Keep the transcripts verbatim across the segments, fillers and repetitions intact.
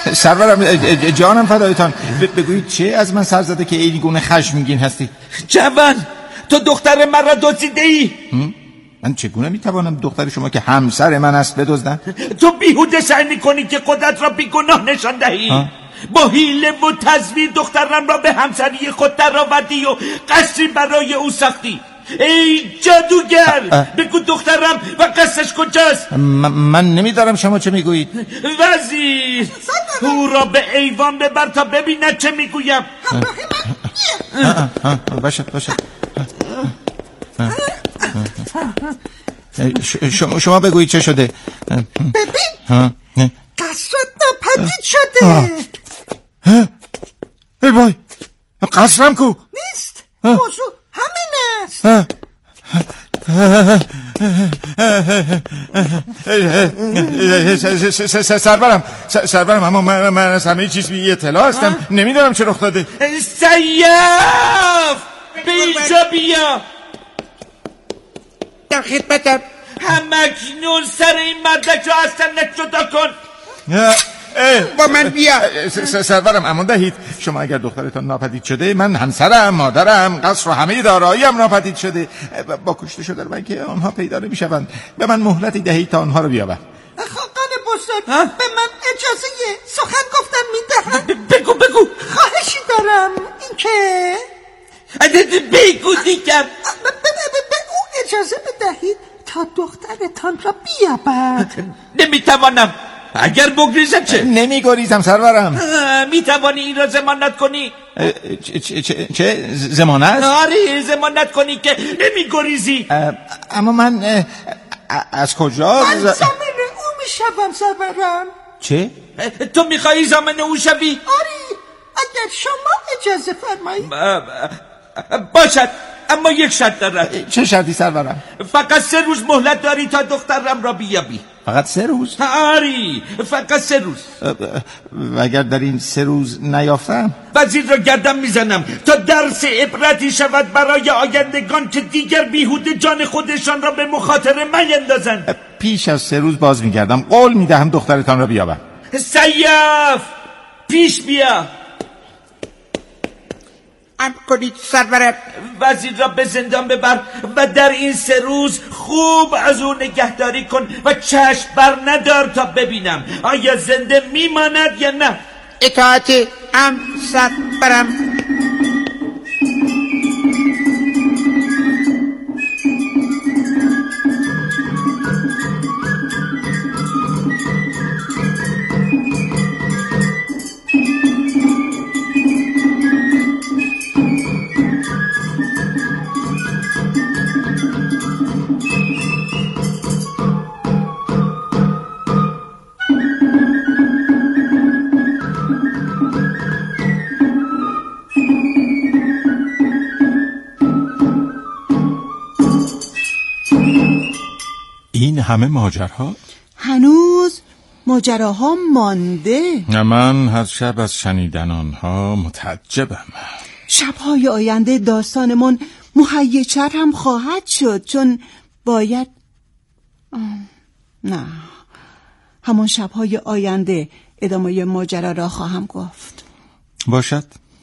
سرورم جانم فدایتان، بگویید چه از من سر زده که این گونه خشمگین هستی؟ جوان، تو دختر من را دزدیده ای؟ من چگونه میتوانم دختر شما که همسر من است بدزدم؟ تو بیهوده سعی میکنی که خودت را بیگناه نشان دهی. با حیله و تزویر دخترم را به همسری خود درآوردی و قصری برای او ساختی. ای جادوگر، بگو دخترم و قصرش کجاست؟ من نمیدارم شما چه میگویید. وزیر، او را به ایوان ببر تا ببیند چه میگویم. باشد باشد. شما شما بگویید چه شده. ببین، قصرت ناپدید شده. ای وای، قصرم کو؟ نیست، موضوع همین است. سرورم سرورم اما من, من از همه چیز بی اطلاع هستم. نمیدونم چه رخ داده. سیاف، به اینجا بیا. در خدمتم. همکنون سر این مردک را از تنت جدا کن. با من بیا. سرورم امان دهید، شما اگر دخترتان ناپدید شده، من همسرم، مادرم، قصر و همه دارایی‌ام ناپدید شده. با کشته شدن من که آنها پیدا نمی‌شوند. به من مهلتی دهید تا آنها رو بیابم. خاقان بزرگ، به من اجازه سخن گفتن میدهند؟ بگو بگو. خواهشی دارم، این که بگو دیگر. به او اجازه بدهید تا دخترتان را بیابد. نمیتوانم. اگر بگریزم چه؟ نمیگریزم سرورم. میتوانی این را ضمانت کنی؟ چه, چه, چه ضمانت؟ آره، ضمانت کنی که نمیگریزی. اما من از کجا؟ من ضامن او میشوم سرورم. چه؟ تو میخوایی ضامن او شوی؟ آره، اگر شما اجازه فرمایید. باشد، اما یک شرط دارد. چه شرطی سرورم؟ فقط سه روز مهلت داری تا دخترم را بیابی. فقط سه روز؟ آری، فقط سه روز. و اگر در این سه روز نیافتم؟ وزیر را گردن میزنم تا درس عبرتی شود برای آیندگان که دیگر بیهوده جان خودشان را به مخاطره میندازند. پیش از سه روز باز میگردم، قول میدهم دخترتان را بیابم. سیاف، پیش بیا. ام کنید سرورم. وزیر را به زندان ببر و در این سه روز خوب از او نگهداری کن و چشم بر ندار تا ببینم آیا زنده میماند یا نه. اطاعت ام سرورم. این همه ماجرها؟ هنوز ماجراها مانده. من هر شب از شنیدن آنها متعجبم. شبهای آینده داستانمون مهیج‌تر هم خواهد شد، چون باید آه. نه، همان شبهای آینده ادامه ماجرا را خواهم گفت. باشد.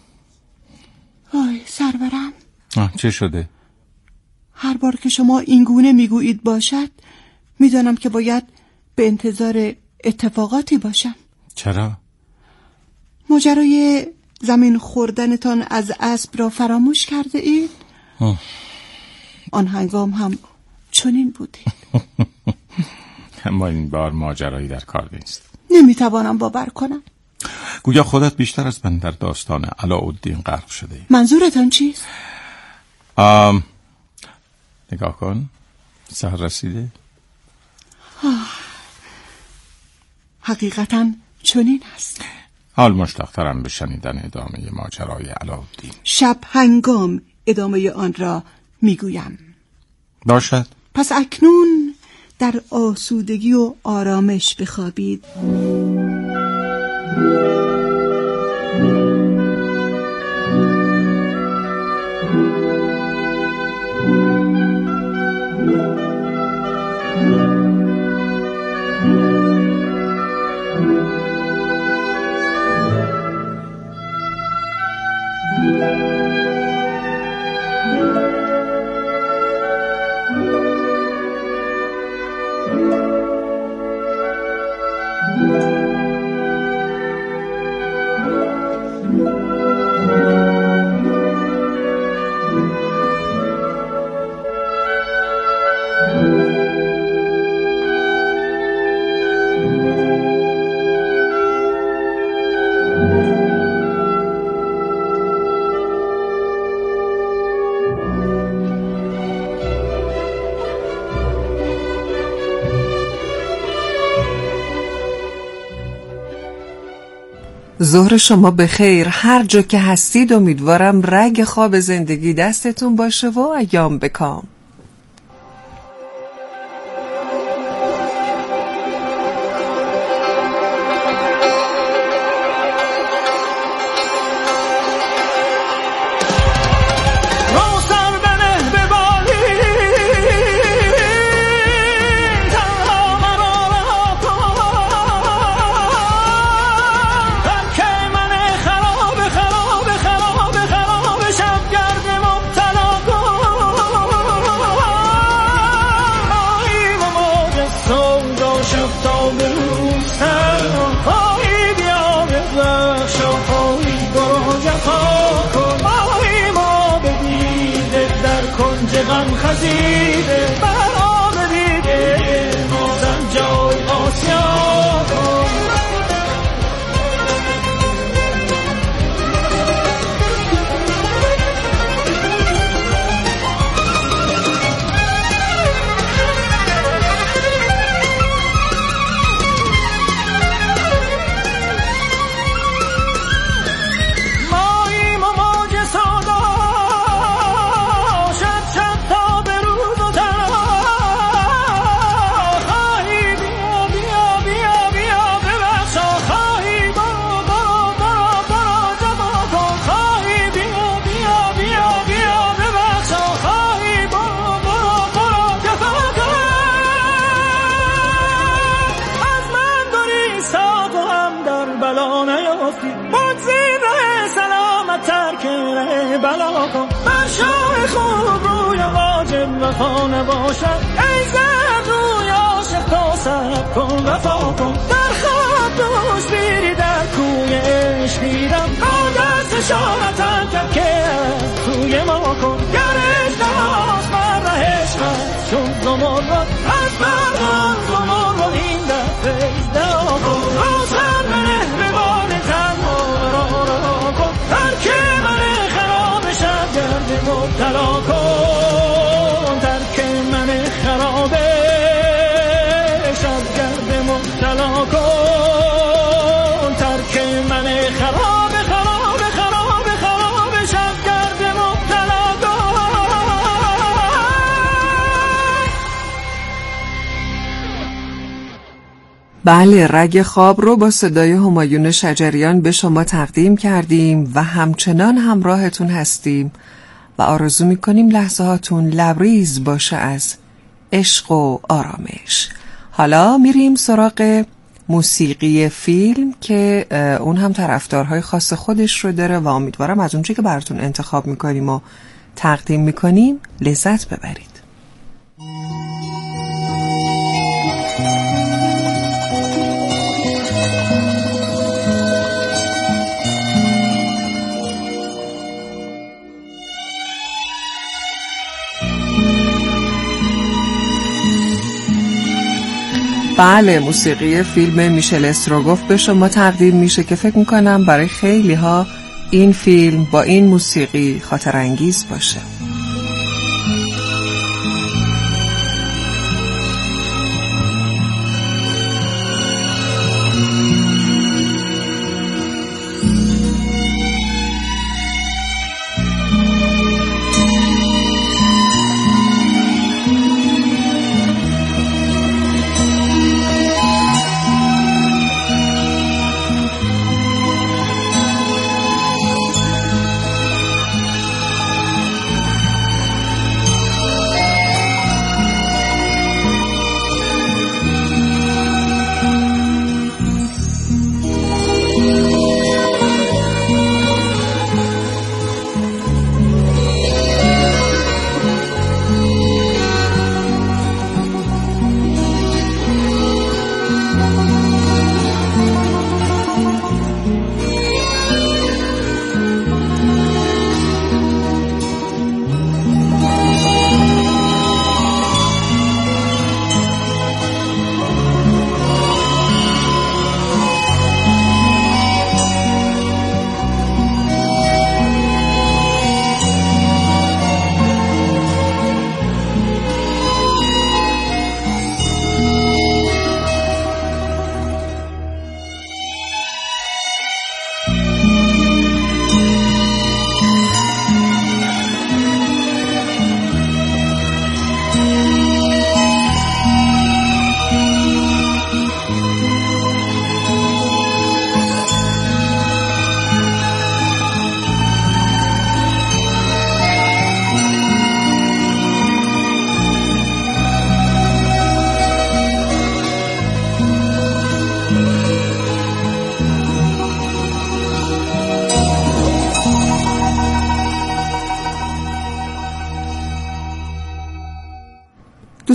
آی سرورم، آه، چه شده؟ هر بار که شما اینگونه میگویید باشد، میدانم که باید به انتظار اتفاقاتی باشم. چرا؟ ماجرای زمین خوردنتان از اسب را فراموش کرده اید؟ آه. آن هنگام هم چنین بودید. اما این بار ماجرایی در کار نیست. نمیتوانم باور کنم. گویا خودت بیشتر از من در داستان علاءالدین غرق شده ای. منظورتان چیست؟ آم... نگاه کن، سحر رسیده. آه. حقیقتاً چنین است. حال مشتاق‌ترم به شنیدن ادامه ماجرای علاءالدین. شب هنگام ادامه آن را میگویم. باشد. پس اکنون در آسودگی و آرامش بخوابید. ظهر شما بخیر. هر جا که هستید امیدوارم رگ خواب زندگی دستتون باشه و ایام بکام. غم خزیده برام دیگه مازم جای آسیا کن. وفا نباشد ای زد روی عاشق تا سب کن وفا کن. در خواب دوش بیری در کوی عشق دیدم آدرس شارتم کرد که از توی ما کن. گر اجدهاز بر ره عشقت چون زمرد از بردان زمرد این دفعه اجدها کن. روزر منه به باد تنها را را کن. ترک من خراب شب گرد مبتلا کن. بله، رگ خواب رو با صدای همایون شجریان به شما تقدیم کردیم و همچنان همراهتون هستیم و آرزو میکنیم لحظه هاتون لبریز باشه از عشق و آرامش. حالا میریم سراغ موسیقی فیلم که اون هم طرفدارهای خاص خودش رو داره و امیدوارم از اونچه که براتون انتخاب میکنیم و تقدیم میکنیم لذت ببرید. بله، موسیقی فیلم میشل استروگوف به شما تقدیم میشه که فکر میکنم برای خیلی ها این فیلم با این موسیقی خاطر انگیز باشه.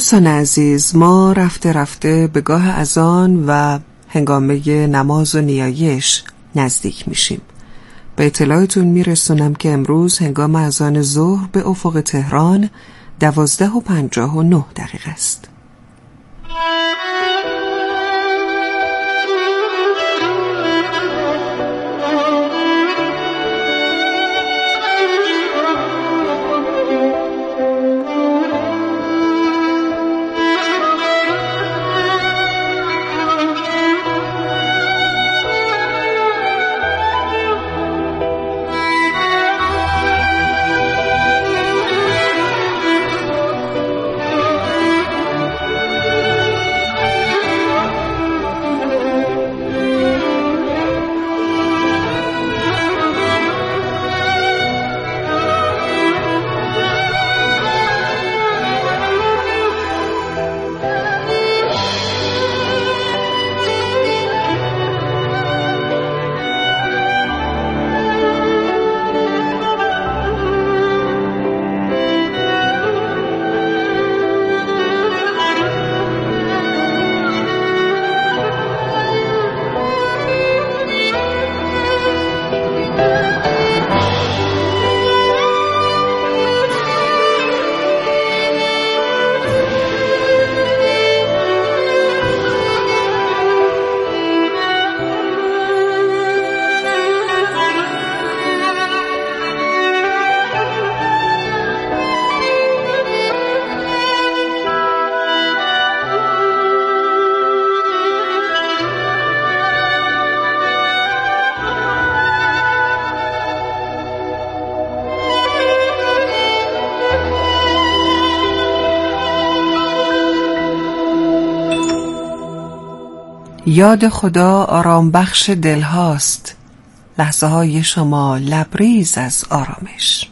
دوستان عزیز، ما رفته رفته به گاه اذان و هنگامه نماز و نیایش نزدیک میشیم. به اطلاعتون میرسونم که امروز هنگام اذان ظهر به افق تهران دوازده و پنجاه و نه دقیقه است. یاد خدا آرام بخش دل هاست، لحظه های شما لبریز از آرامش.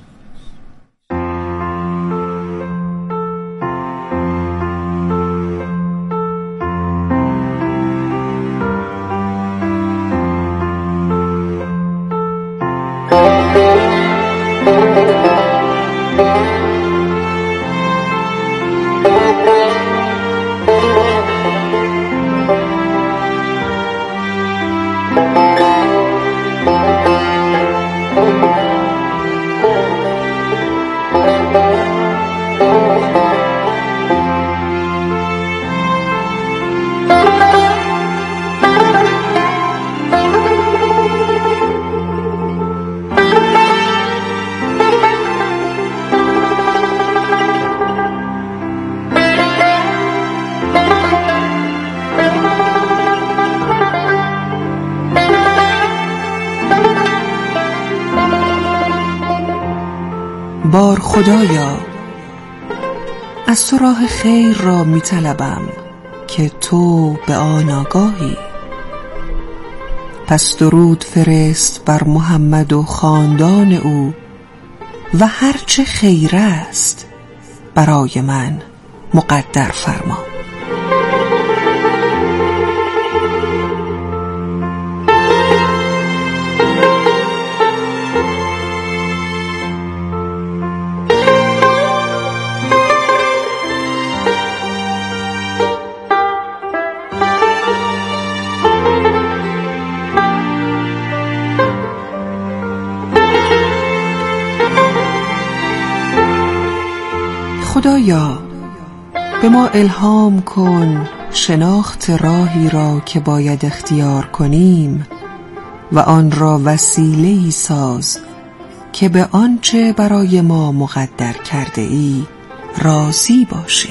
بار خدایا، از تو راه خیر را می طلبم که تو به آن آگاهی. پس درود فرست بر محمد و خاندان او و هرچه خیر است برای من مقدر فرما. خدایا به ما الهام کن شناخت راهی را که باید اختیار کنیم و آن را وسیله‌ای ساز که به آنچه برای ما مقدر کرده ای راضی باشیم.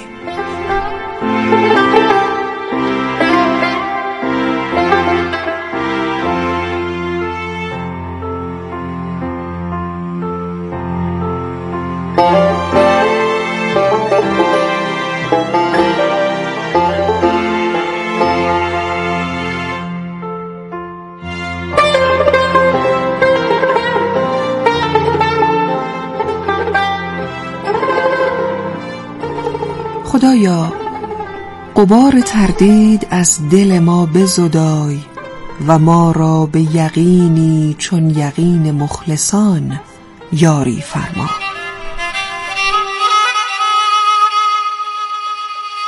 خدایا غبار تردید از دل ما بزدای و ما را به یقینی چون یقین مخلصان یاری فرما.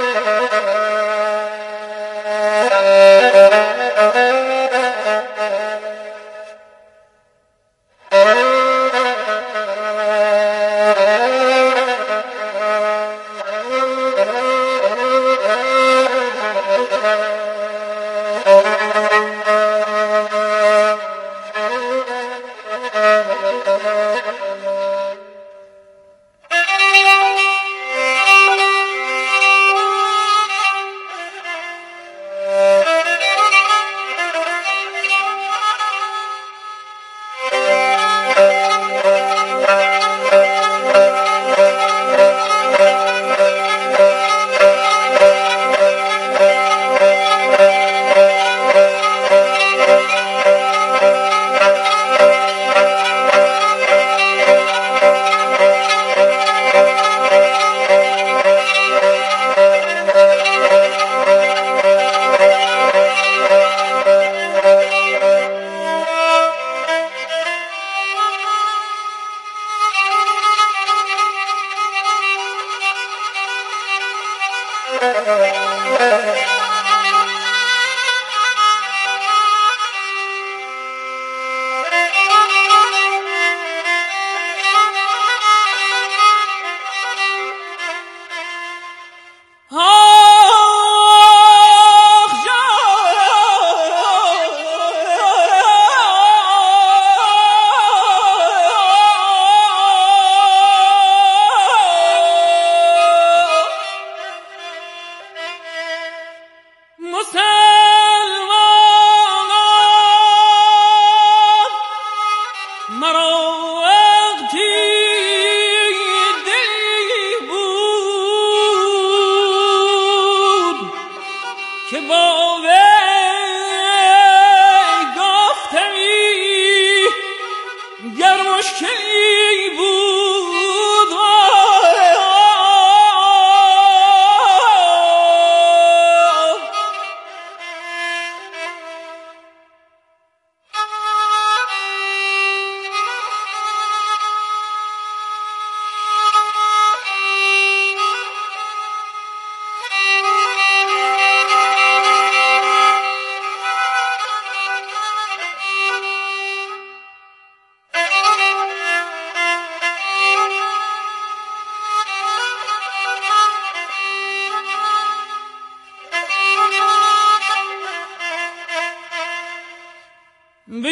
به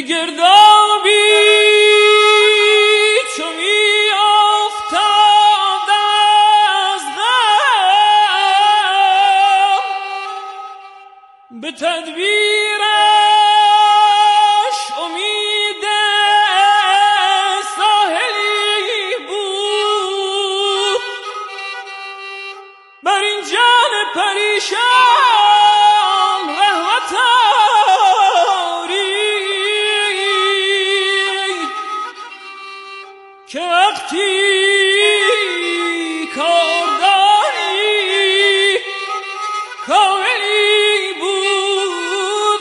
گردابی چو می افتاد از غم به تدبیرش امید ساحلی بود بر این جان پریشان رحمت که وقتی کاردانی کاملی بود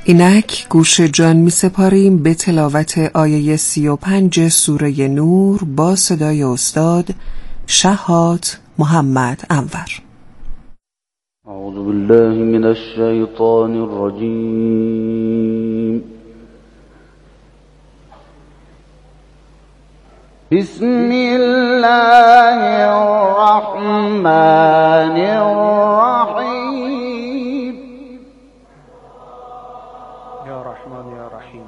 اینک گوش جان می سپاریم به تلاوت آیه سی و پنج سوره نور با صدای استاد شهاب محمد انور. اعوذ بالله من الشیطان الرجیم. بسم الله الرحمن الرحیم. یا رحمان یا رحیم.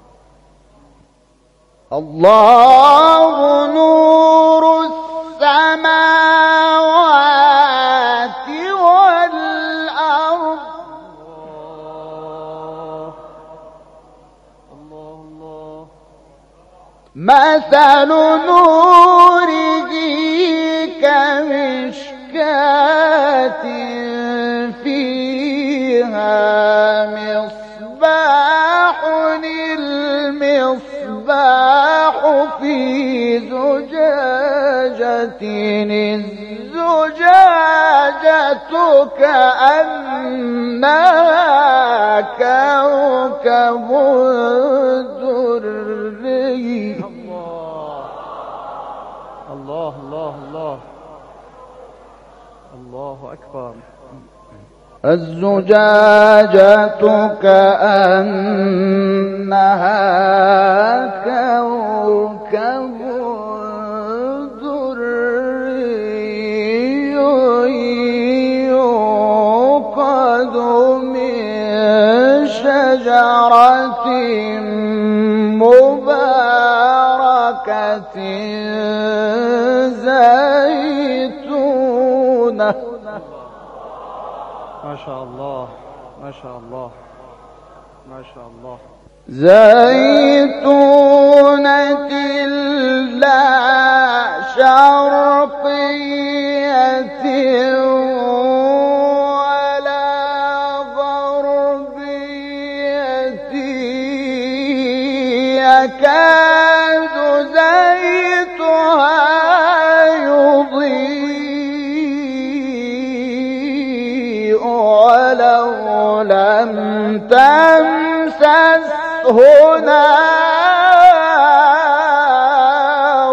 الله نور السماوات والأرض. الله الله. مثل نوره كمشكاة فيها مصباح. المصباح في زجاجة. الزجاجة كأنها كوكب دري. الله الله الله الله أكبر. الزجاجة كأنها كوكب دري يوقد من شجرة مباركة زيتونة. ما شاء الله ما شاء الله ما شاء الله. زيتونة لا شرقية ولا غربية يكاد زيتها يضيء ولو لم تمسسه نار.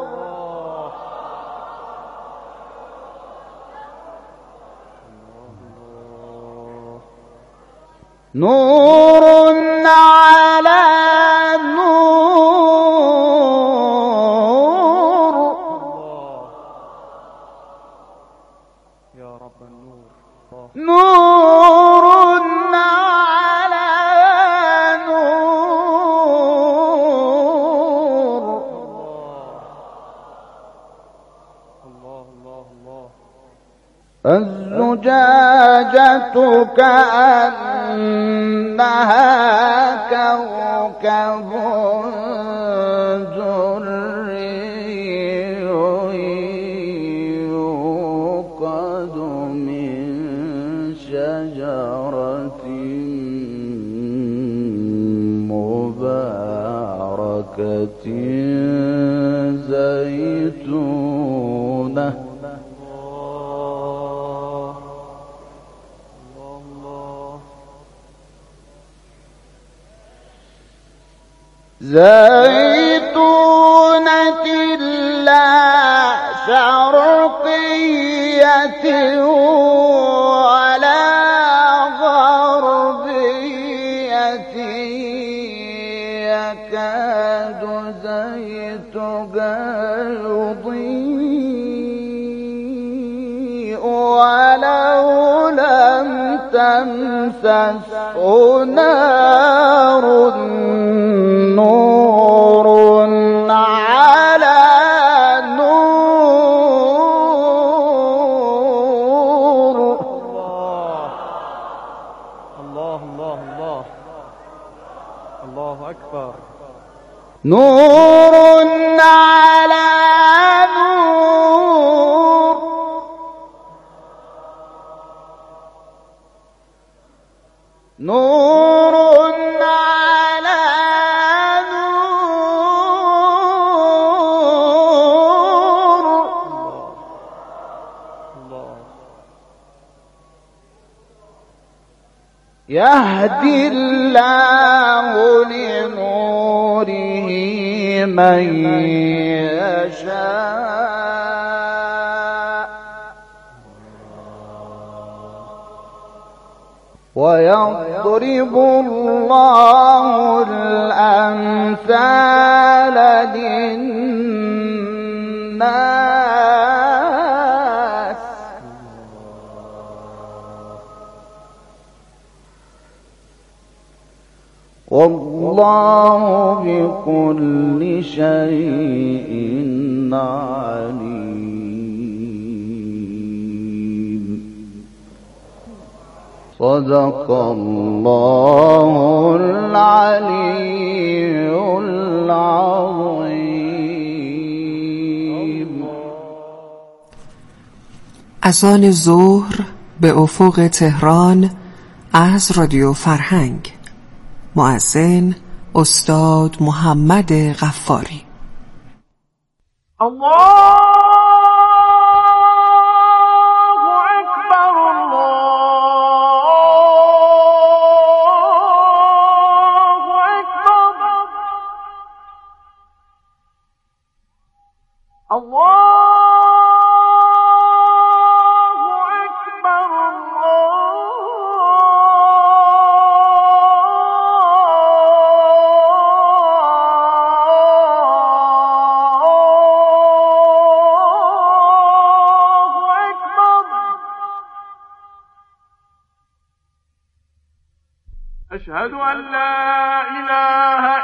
نور على نور. يا رب النور. نور على نور. الله الله الله. الزجاجة كأنها كوكب دري يوقد من شجرة مباركة زيتونة. زيتونة لا شرقية ولا غربية يكاد زيتها يضيء ولو لم تمسسه نار. نور على نور. الله الله الله الله أكبر. نور على نور. نور على يهدي الله لنوره من يشاء ويضرب الله الأمثال للناس والله بكل شيء عليم. صدق الله العلي العظيم. اذان ظهر به افق تهران از رادیو فرهنگ. مؤذن استاد محمد غفاری. الله اکبر الله اکبر الله أشهد أن لا إله